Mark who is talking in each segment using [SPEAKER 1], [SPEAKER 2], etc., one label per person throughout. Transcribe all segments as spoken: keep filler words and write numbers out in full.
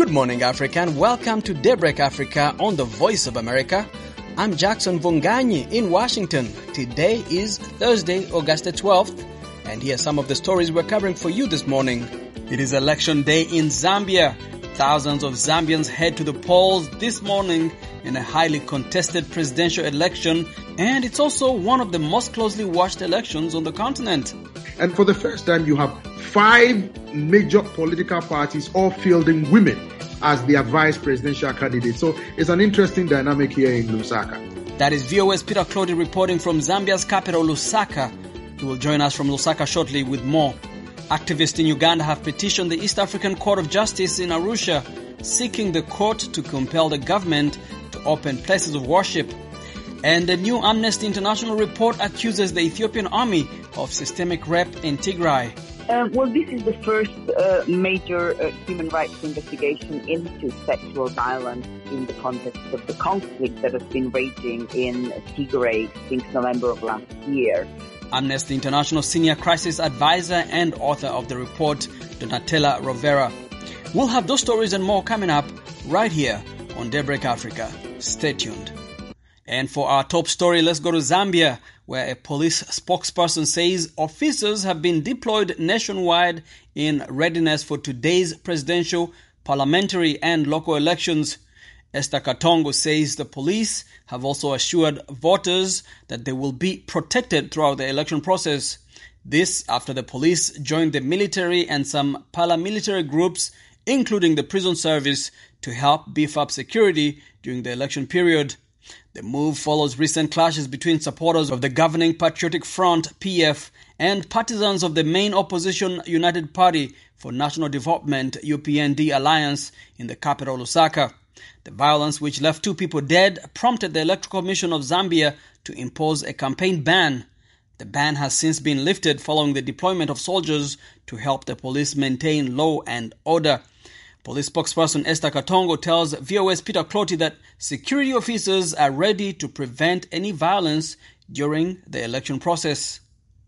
[SPEAKER 1] Good morning, Africa, and welcome to Daybreak Africa on the Voice of America. I'm Jackson Vunganyi in Washington. Today is Thursday, August twelfth, and here are some of the stories we're covering for you this morning. It is election day in Zambia. Thousands of Zambians head to the polls this morning in a highly contested presidential election, and it's also one of the most closely watched elections on the continent.
[SPEAKER 2] And for the first time, you have five major political parties all fielding women as their vice presidential candidates. So it's an interesting dynamic here in Lusaka.
[SPEAKER 1] That is V O A's Peter Clody reporting from Zambia's capital, Lusaka. He will join us from Lusaka shortly with more. Activists in Uganda have petitioned the East African Court of Justice in Arusha, seeking the court to compel the government to open places of worship. And a new Amnesty International report accuses the Ethiopian army of systemic rape in Tigray.
[SPEAKER 3] Uh, well, this is the first uh, major uh, human rights investigation into sexual violence in the context of the conflict that has been raging in Tigray since November of last year.
[SPEAKER 1] Amnesty International senior crisis advisor and author of the report, Donatella Rovera. We'll have those stories and more coming up right here on Daybreak Africa. Stay tuned. And for our top story, let's go to Zambia, where a police spokesperson says officers have been deployed nationwide in readiness for today's presidential, parliamentary and local elections. Esther Katongo says the police have also assured voters that they will be protected throughout the election process. This after the police joined the military and some paramilitary groups, including the prison service, to help beef up security during the election period. The move follows recent clashes between supporters of the governing Patriotic Front, P F, and partisans of the main opposition United Party for National Development, U P N D alliance in the capital Lusaka. The violence, which left two people dead, prompted the Electoral Commission of Zambia to impose a campaign ban. The ban has since been lifted following the deployment of soldiers to help the police maintain law and order. Police spokesperson Esther Katongo tells V O A's Peter Clody that security officers are ready to prevent any violence during the election process.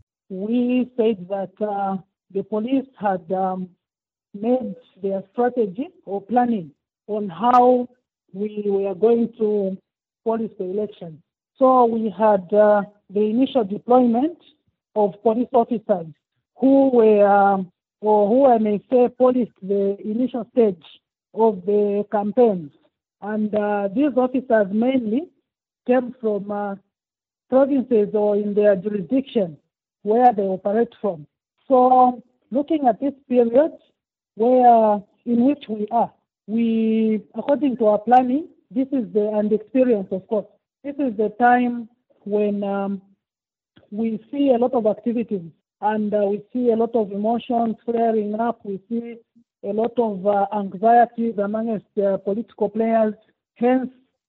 [SPEAKER 4] We said that uh, the police had um, made their strategy or planning on how we were going to police the election. So we had uh, the initial deployment of police officers who were um, or who I may say policed the initial stage of the campaigns. And uh, these officers mainly came from uh, provinces or in their jurisdiction where they operate from. So looking at this period where in which we are, we, according to our planning, this is the, and experience of course, this is the time when um, we see a lot of activities. And uh, we see a lot of emotions flaring up. We see a lot of uh, anxieties amongst uh, political players. Hence,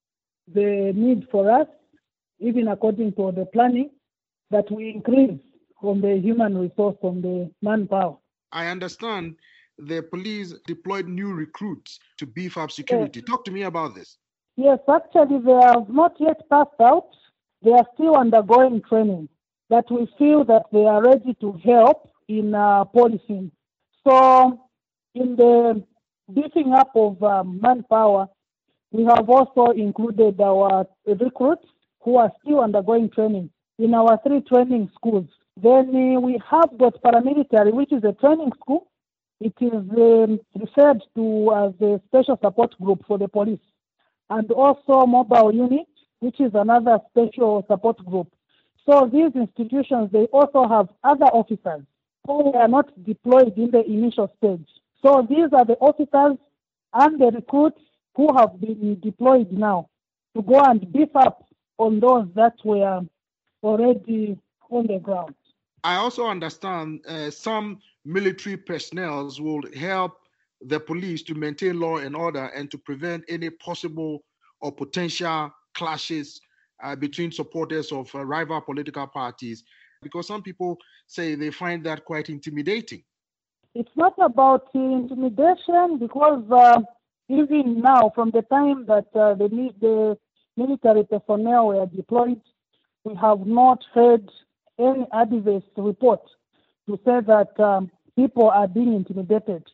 [SPEAKER 4] the need for us, even according to the planning, that we increase on the human resource, on the manpower.
[SPEAKER 2] I understand the police deployed new recruits to beef up security. Yes. Talk to me about this.
[SPEAKER 4] Yes, actually, they have not yet passed out. They are still undergoing training. That we feel that they are ready to help in uh, policing. So in the beefing up of um, manpower, we have also included our recruits who are still undergoing training in our three training schools. Then uh, we have got paramilitary, which is a training school. It is um, referred to as a special support group for the police. And also mobile unit, which is another special support group. So these institutions, they also have other officers who are not deployed in the initial stage. So these are the officers and the recruits who have been deployed now to go and beef up on those that were already on the ground.
[SPEAKER 2] I also understand uh, some military personnel will help the police to maintain law and order and to prevent any possible or potential clashes Uh, between supporters of uh, rival political parties, because some people say they find that quite intimidating.
[SPEAKER 4] It's not about uh, intimidation, because uh, even now, from the time that uh, the, the military personnel were deployed, we have not heard any adverse report to say that um, people are being intimidated.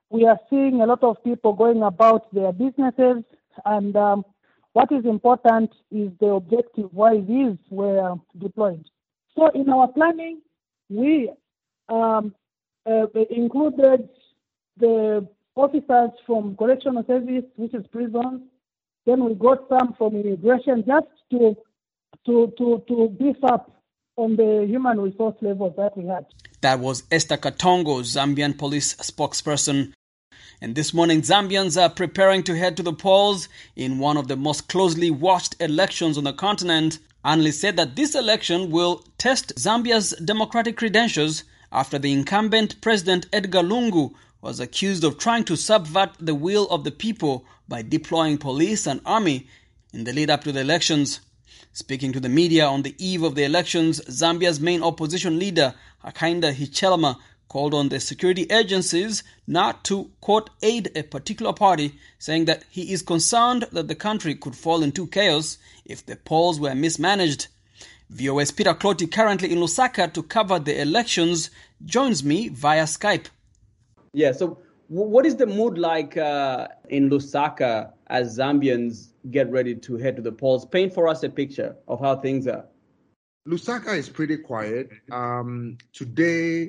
[SPEAKER 4] we are seeing a lot of people going about their businesses, and um, what is important is the objective why these were deployed. So in our planning, we um, uh, included the officers from correctional service, which is prisons. Then we got some from immigration, just to to to to beef up on the human resource level that we had.
[SPEAKER 1] That was Esther Katongo, Zambian police spokesperson. And this morning, Zambians are preparing to head to the polls in one of the most closely watched elections on the continent. Analysts said that this election will test Zambia's democratic credentials after the incumbent President Edgar Lungu was accused of trying to subvert the will of the people by deploying police and army in the lead up to the elections. Speaking to the media on the eve of the elections, Zambia's main opposition leader, Hakainde Hichilema, called on the security agencies not to, quote, aid a particular party, saying that he is concerned that the country could fall into chaos if the polls were mismanaged. V O A's Peter Clotty, currently in Lusaka to cover the elections, joins me via Skype.
[SPEAKER 5] Yeah, so what is the mood like uh, in Lusaka as Zambians get ready to head to the polls? Paint for us a picture of how things are.
[SPEAKER 2] Lusaka is pretty quiet. Um, today,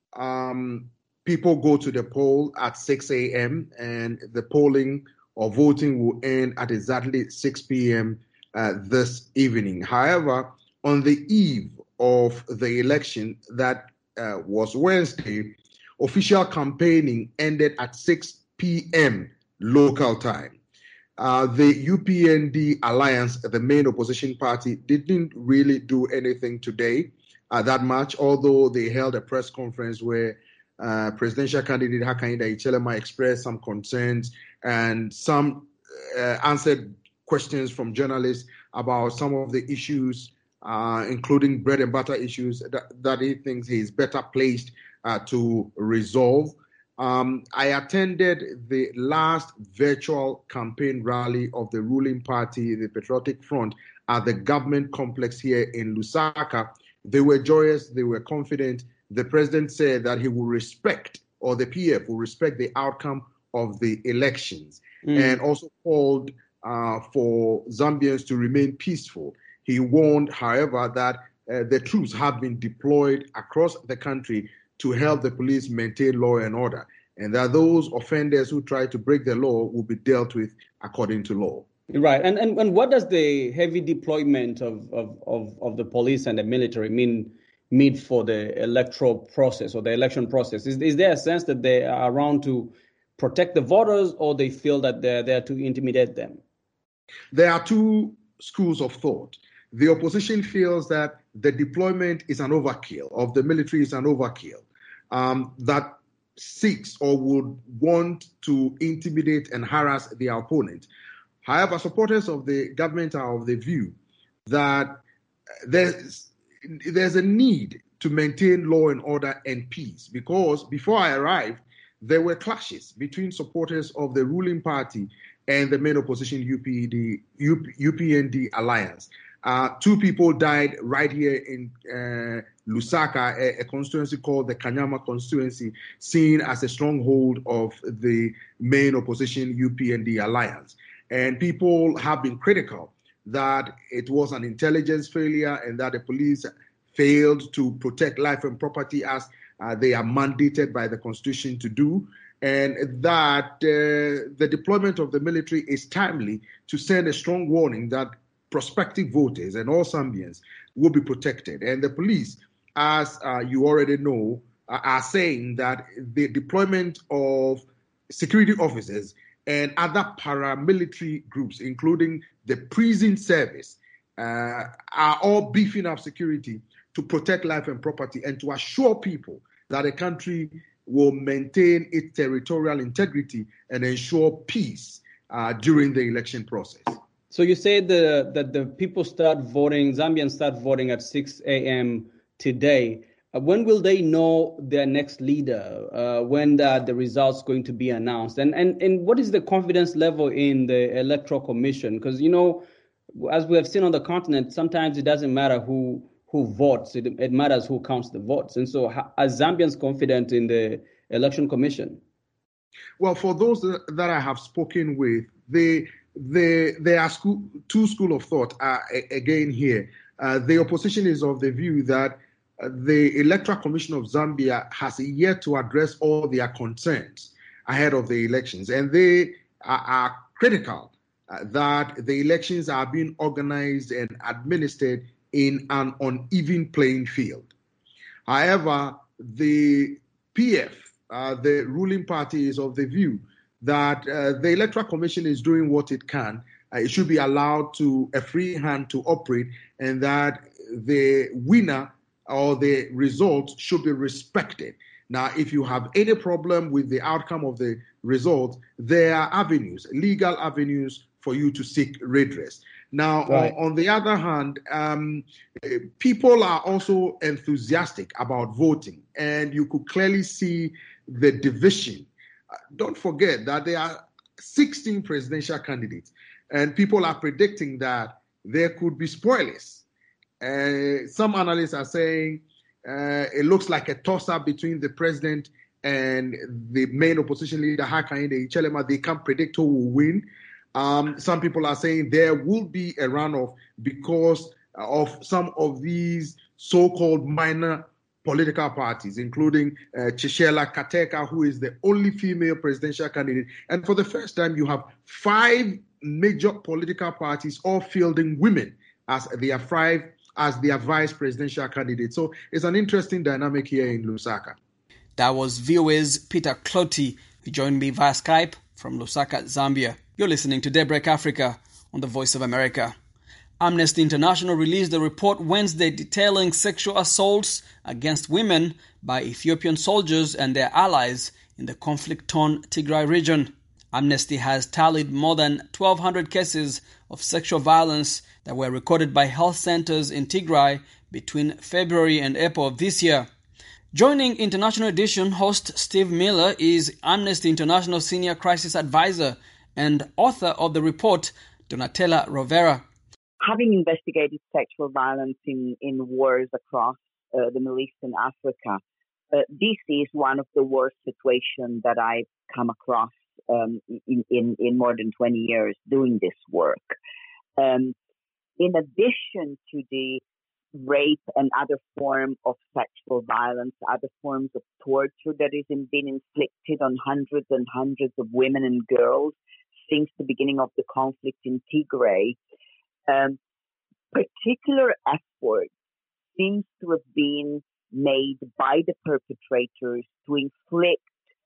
[SPEAKER 2] um, people go to the poll at six a.m. and the polling or voting will end at exactly six p.m. Uh, this evening. However, on the eve of the election, that uh, was Wednesday, official campaigning ended at six p.m. local time. Uh, the U P N D Alliance, the main opposition party, didn't really do anything today uh, that much, although they held a press conference where uh, presidential candidate Hakainde Hichilema expressed some concerns and some uh, answered questions from journalists about some of the issues, uh, including bread and butter issues that, that he thinks he is better placed uh, to resolve. Um, I attended the last virtual campaign rally of the ruling party, the Patriotic Front, at the government complex here in Lusaka. They were joyous, they were confident. The president said that he will respect, or the P F will respect the outcome of the elections, mm. and also called uh, for Zambians to remain peaceful. He warned, however, that uh, the troops have been deployed across the country to help the police maintain law and order, and that those offenders who try to break the law will be dealt with according to law.
[SPEAKER 5] Right. And and, and what does the heavy deployment of, of, of, of the police and the military mean mean for the electoral process or the election process? Is, is there a sense that they are around to protect the voters, or they feel that they're there to intimidate them?
[SPEAKER 2] There are two schools of thought. The opposition feels that the deployment is an overkill, of the military is an overkill, um, that seeks or would want to intimidate and harass their opponent. However, supporters of the government are of the view that there's, there's a need to maintain law and order and peace, because before I arrived, there were clashes between supporters of the ruling party and the main opposition U P D, U P N D Alliance. Uh, two people died right here in uh, Lusaka, a, a constituency called the Kanyama constituency, seen as a stronghold of the main opposition U P N D Alliance. And people have been critical that it was an intelligence failure and that the police failed to protect life and property as uh, they are mandated by the Constitution to do, and that uh, the deployment of the military is timely to send a strong warning that prospective voters and all Zambians will be protected. And the police, as uh, you already know, uh, are saying that the deployment of security officers and other paramilitary groups, including the prison service, uh, are all beefing up security to protect life and property and to assure people that the country will maintain its territorial integrity and ensure peace uh, during the election process.
[SPEAKER 5] So you say the, that the people start voting, Zambians start voting at six a.m. today. Uh, when will they know their next leader? Uh, when the, the results going to be announced? And, and and what is the confidence level in the Electoral Commission? Because, you know, as we have seen on the continent, sometimes it doesn't matter who who votes. It, it matters who counts the votes. And so are Zambians confident in the Election Commission?
[SPEAKER 2] Well, for those that I have spoken with, they, they, there are school, two school of thought uh, again here. Uh, the opposition is of the view that uh, the Electoral Commission of Zambia has yet to address all their concerns ahead of the elections, and they are, are critical uh, that the elections are being organized and administered in an uneven playing field. However, the P F, uh, the ruling party, is of the view that uh, the Electoral Commission is doing what it can. Uh, it should be allowed to a free hand to operate, and that the winner or the results should be respected. Now, if you have any problem with the outcome of the result, there are avenues, legal avenues for you to seek redress. Now, right. on, on the other hand, um, people are also enthusiastic about voting, and you could clearly see the division. Uh, don't forget that there are sixteen presidential candidates, and people are predicting that there could be spoilers. Uh, some analysts are saying uh, it looks like a toss-up between the president and the main opposition leader, Hakainde Hichilema. They can't predict who will win. Um, some people are saying there will be a runoff because of some of these so-called minor political parties, including uh, Chishela Kateka, who is the only female presidential candidate. And for the first time, you have five major political parties all fielding women as their five as their vice presidential candidates. So it's an interesting dynamic here in Lusaka.
[SPEAKER 1] That was V O A's Peter Clotty, who joined me via Skype from Lusaka, Zambia. You're listening to Daybreak Africa on the Voice of America. Amnesty International released a report Wednesday detailing sexual assaults against women by Ethiopian soldiers and their allies in the conflict-torn Tigray region. Amnesty has tallied more than twelve hundred cases of sexual violence that were recorded by health centers in Tigray between February and April of this year. Joining International Edition host Steve Miller is Amnesty International Senior Crisis Advisor and author of the report, Donatella Rovera.
[SPEAKER 3] Having investigated sexual violence in, in wars across uh, the Middle East and Africa, uh, this is one of the worst situations that I've come across um, in, in, in more than twenty years doing this work. Um, in addition to the rape and other forms of sexual violence, other forms of torture that has been inflicted on hundreds and hundreds of women and girls since the beginning of the conflict in Tigray, um, particular effort seems to have been made by the perpetrators to inflict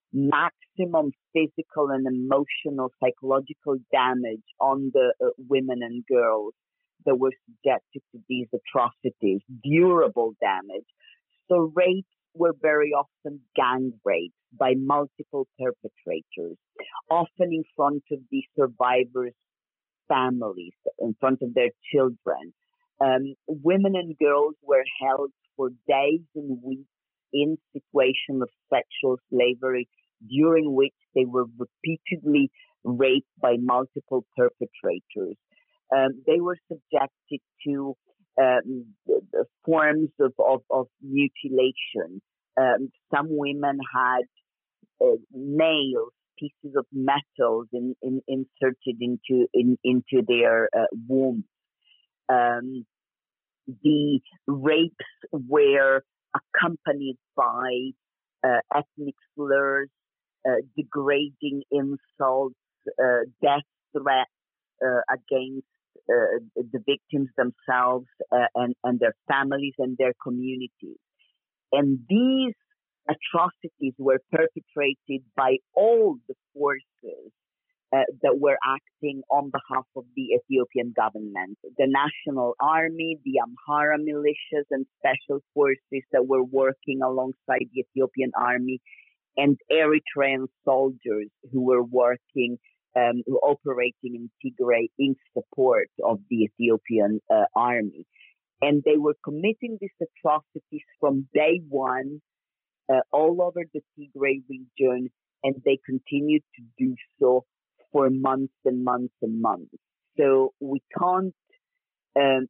[SPEAKER 3] maximum physical and emotional, psychological damage on the uh, women and girls that were subjected to these atrocities, durable damage. So rapes were very often gang rapes by multiple perpetrators, often in front of the survivors' families, in front of their children. Um, women and girls were held for days and weeks in situations of sexual slavery, during which they were repeatedly raped by multiple perpetrators. Um, they were subjected to um, forms of, of, of mutilation. Um, some women had uh, nails, pieces of metals in, in, inserted into in, into their uh, wombs. Um, the rapes were accompanied by uh, ethnic slurs, uh, degrading insults, uh, death threats uh, against uh, the victims themselves uh, and, and their families and their communities. And these atrocities were perpetrated by all the forces uh, that were acting on behalf of the Ethiopian government, the National Army, the Amhara militias and special forces that were working alongside the Ethiopian Army, and Eritrean soldiers who were working, um, operating in Tigray in support of the Ethiopian uh, army. And they were committing these atrocities from day one uh, all over the Tigray region, and they continued to do so for months and months and months. So we can't um,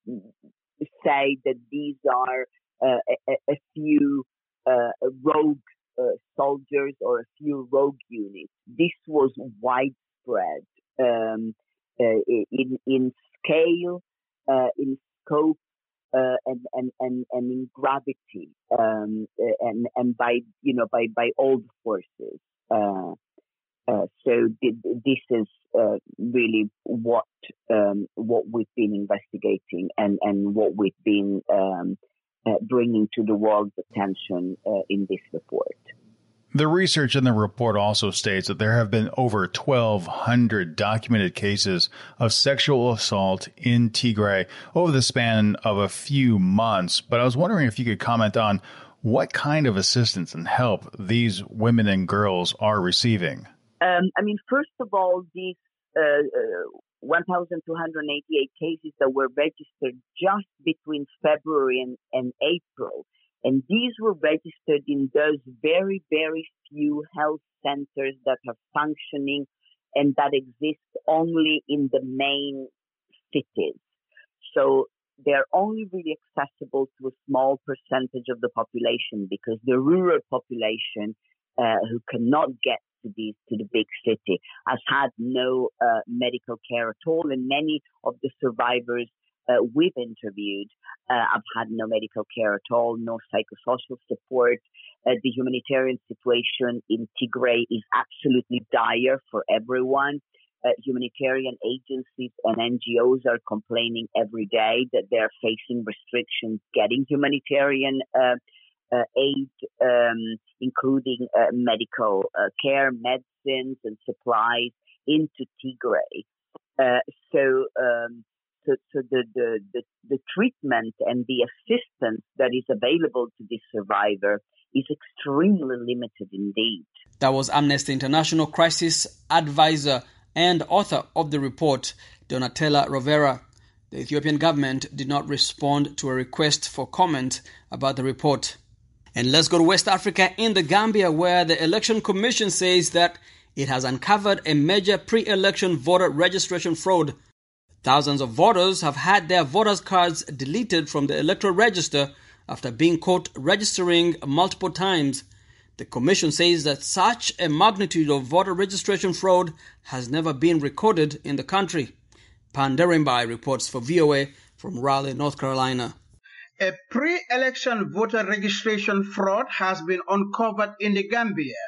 [SPEAKER 3] say that these are uh, a, a few uh, rogue Uh, soldiers or a few rogue units. this was widespread um, uh, in in scale, uh, in scope, uh, and, and and and in gravity, um, and and by you know by by all the forces. Uh, uh, so this is uh, really what um, what we've been investigating and and what we've been um, uh, bringing to the world's attention uh, in this report.
[SPEAKER 6] The research in the report also states that there have been over twelve hundred documented cases of sexual assault in Tigray over the span of a few months. But I was wondering if you could comment on what kind of assistance and help these women and girls are receiving.
[SPEAKER 3] Um, I mean, first of all, these uh, uh, one thousand two hundred eighty-eight cases that were registered just between February and, and April. And these were registered in those very, very few health centers that are functioning and that exist only in the main cities. So they're only really accessible to a small percentage of the population because the rural population uh, who cannot get to these to the big city has had no uh, medical care at all, and many of the survivors Uh, we've interviewed uh, have had no medical care at all, no psychosocial support. Uh, the humanitarian situation in Tigray is absolutely dire for everyone. Uh, humanitarian agencies and N G Os are complaining every day that they're facing restrictions getting humanitarian uh, uh, aid, um, including uh, medical uh, care, medicines, and supplies into Tigray. Uh, so, um, So, so the, the, the, the treatment and the assistance that is available to this survivor is extremely limited indeed.
[SPEAKER 1] That was Amnesty International crisis advisor and author of the report, Donatella Rovera. The Ethiopian government did not respond to a request for comment about the report. And let's go to West Africa in the Gambia, where the Election Commission says that it has uncovered a major pre-election voter registration fraud. Thousands of voters have had their voters' cards deleted from the electoral register after being caught registering multiple times. The Commission says that such a magnitude of voter registration fraud has never been recorded in the country. Panderimbai reports for V O A from Raleigh, North Carolina.
[SPEAKER 7] A pre-election voter registration fraud has been uncovered in the Gambia.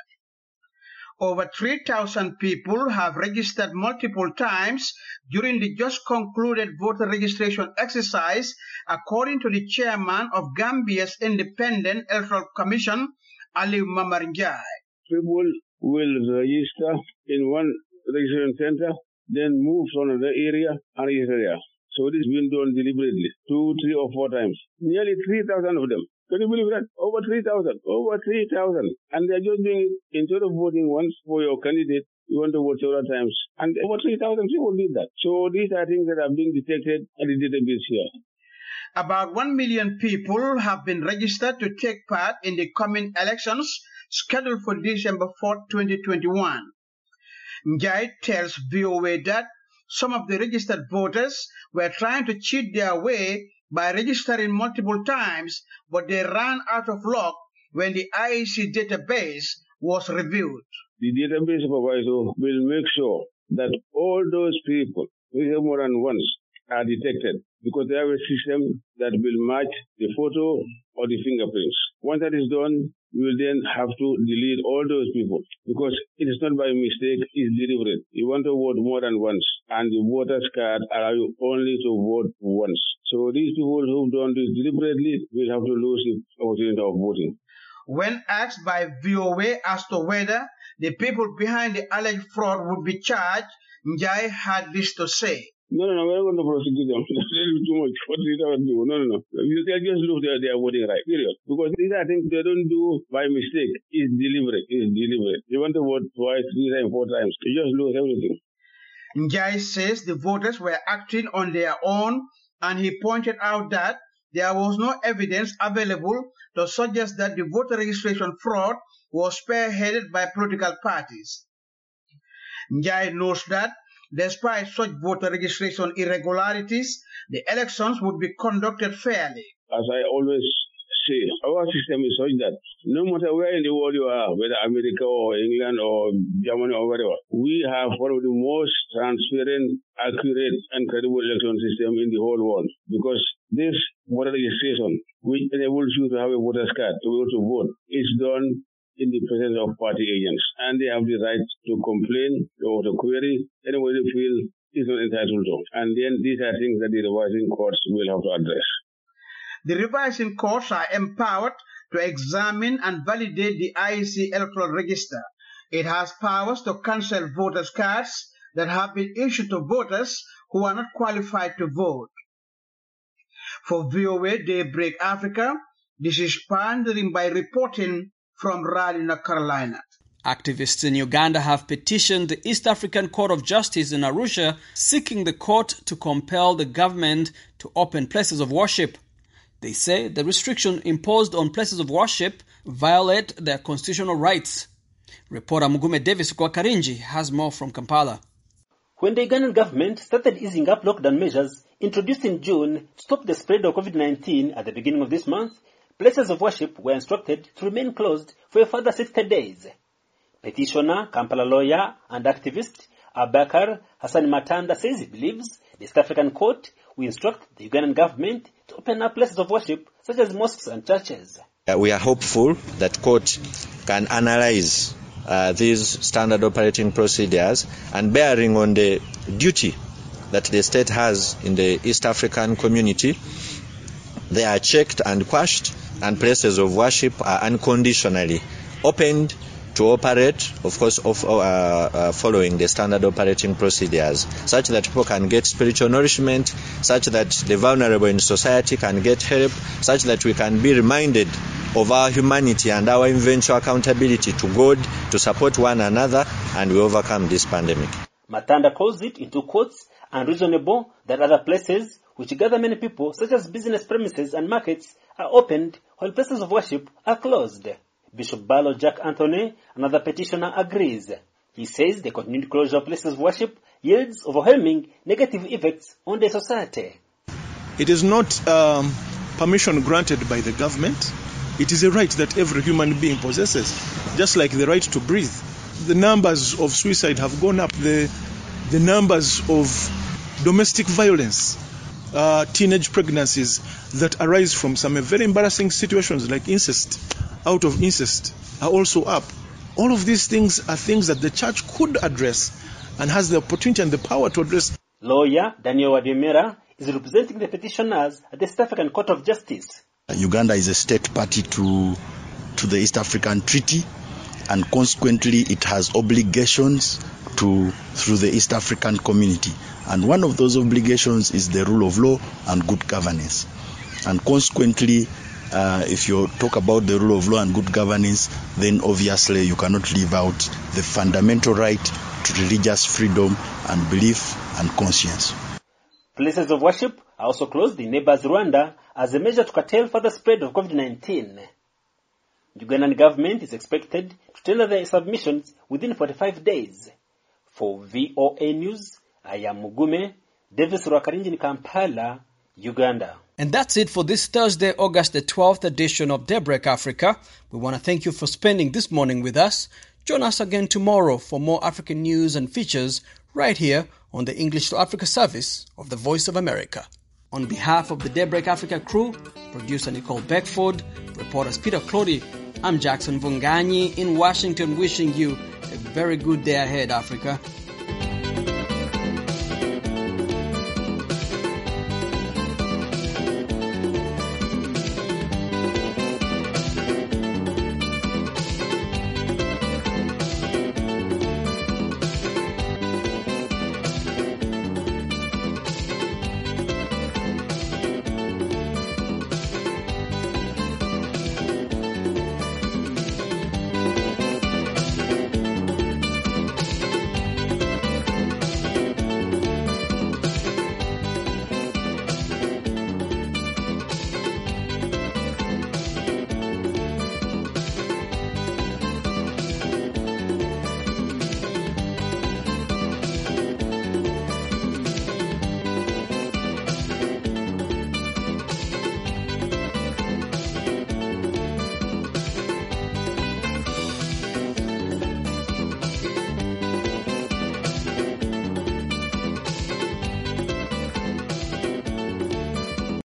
[SPEAKER 7] Over three thousand people have registered multiple times during the just concluded voter registration exercise, according to the chairman of Gambia's Independent Electoral Commission, Ali Mamar Njai.
[SPEAKER 8] People will register in one registration center, then move to another area and register there. So this has been done deliberately, two, three, or four times. Nearly three thousand of them. Can you believe that? Over three thousand. Over three thousand. And they're just doing it, instead of voting once for your candidate, you want to vote several times. And over three thousand people did that. So these are things that are being detected at the database here.
[SPEAKER 7] About one million people have been registered to take part in the coming elections scheduled for December fourth, twenty twenty-one. Njai tells V O A that some of the registered voters were trying to cheat their way by registering multiple times, but they ran out of luck when the I E C database was reviewed.
[SPEAKER 8] The database supervisor will make sure that all those people who have more than once are detected, because they have a system that will match the photo or the fingerprints. Once that is done, we will then have to delete all those people, because it is not by mistake, it's deliberate. You want to vote more than once, and the voter's card allows you only to vote once. So these people who've done this deliberately will have to lose the opportunity of voting.
[SPEAKER 7] When asked by V O A as to whether the people behind the alleged fraud would be charged, Njai had this to say.
[SPEAKER 8] No, no, no, we're not going to prosecute them. That's too much for three thousand people. No, no, no. You can just look there, they are voting right, period. Because these are things they don't do by mistake. It's deliberate. It's deliberate. You want to vote twice, three times, four times. You just lose everything.
[SPEAKER 7] Njai says the voters were acting on their own, and he pointed out that there was no evidence available to suggest that the voter registration fraud was spearheaded by political parties. Njai notes that despite such voter registration irregularities, the elections would be conducted fairly.
[SPEAKER 8] As I always say, our system is such that no matter where in the world you are, whether America or England or Germany or whatever, we have one of the most transparent, accurate, and credible election system in the whole world. Because this voter registration, which enables you to have a voter's card to be able to vote, is done in the presence of party agents. And they have the right to complain or to query anyway they feel is not entitled to. And then these are things that the revising courts will have to address.
[SPEAKER 7] The revising courts are empowered to examine and validate the I E C electoral register. It has powers to cancel voters' cards that have been issued to voters who are not qualified to vote. For V O A Daybreak Africa, this is Pandering by reporting from Raleigh, North Carolina.
[SPEAKER 1] Activists in Uganda have petitioned the East African Court of Justice in Arusha, seeking the court to compel the government to open places of worship. They say the restriction imposed on places of worship violate their constitutional rights. Reporter Mugume Davis Kwakarinji has more from Kampala.
[SPEAKER 9] When the Ugandan government started easing up lockdown measures introduced in June to stop the spread of COVID nineteen at the beginning of this month, places of worship were instructed to remain closed for a further sixty days. Petitioner, Kampala lawyer and activist Abakar Hassan Matanda says he believes the East African Court will instruct the Ugandan government to open up places of worship such as mosques and churches.
[SPEAKER 10] Uh, we are hopeful that court can analyze uh, these standard operating procedures and bearing on the duty that the state has in the East African community. They are checked and quashed, and places of worship are unconditionally opened to operate, of course, of, uh, uh, following the standard operating procedures, such that people can get spiritual nourishment, such that the vulnerable in society can get help, such that we can be reminded of our humanity and our eventual accountability to God to support one another, and we overcome this pandemic.
[SPEAKER 9] Matanda calls it, into quotes, unreasonable that other places which gather many people, such as business premises and markets, are opened while places of worship are closed. Bishop Barlow Jack Anthony, another petitioner, agrees. He says the continued closure of places of worship yields overwhelming negative effects on the society.
[SPEAKER 11] It is not um, permission granted by the government. It is a right that every human being possesses, just like the right to breathe. The numbers of suicide have gone up. The, the numbers of domestic violence, uh, teenage pregnancies that arise from some very embarrassing situations like incest, out of incest, are also up. All of these things are things that the church could address and has the opportunity and the power to address.
[SPEAKER 9] Lawyer Daniel Wadimera is representing the petitioners at the East African Court of Justice.
[SPEAKER 12] Uganda is a state party to, to the East African Treaty, and consequently it has obligations to through the East African community. And one of those obligations is the rule of law and good governance. And consequently, Uh, if you talk about the rule of law and good governance, then obviously you cannot leave out the fundamental right to religious freedom and belief and conscience.
[SPEAKER 9] Places of worship are also closed in neighbors Rwanda as a measure to curtail further spread of COVID nineteen. The Ugandan government is expected to tender their submissions within forty-five days. For V O A News, I am Mugume Davis Rwakarinji in Kampala, Uganda.
[SPEAKER 1] And that's it for this Thursday, August the twelfth edition of Daybreak Africa. We want to thank you for spending this morning with us. Join us again tomorrow for more African news and features right here on the English to Africa service of the Voice of America. On behalf of the Daybreak Africa crew, producer Nicole Beckford, reporters Peter Clody, I'm Jackson Vunganyi in Washington wishing you a very good day ahead, Africa.